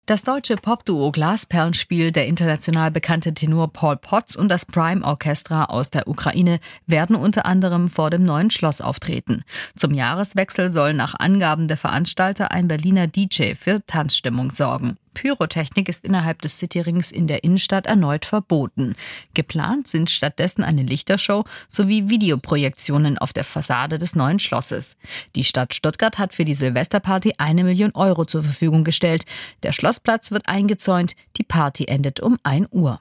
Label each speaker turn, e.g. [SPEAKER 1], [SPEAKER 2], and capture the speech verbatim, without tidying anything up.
[SPEAKER 1] Das deutsche Popduo Glasperlenspiel, der international bekannte Tenor Paul Potts und das Prime Orchestra aus der Ukraine werden unter anderem vor dem Neuen Schloss auftreten. Zum Jahreswechsel soll nach Angaben der Veranstalter ein Berliner D J für Tanzstimmung sorgen. Pyrotechnik ist innerhalb des Cityrings in der Innenstadt erneut verboten. Geplant sind stattdessen eine Lichtershow sowie Videoprojektionen auf der Fassade des Neuen Schlosses. Die Stadt Stuttgart hat für die Silvesterparty eine Million Euro zur Verfügung gestellt. Der Schlossplatz wird eingezäunt, die Party endet um ein Uhr.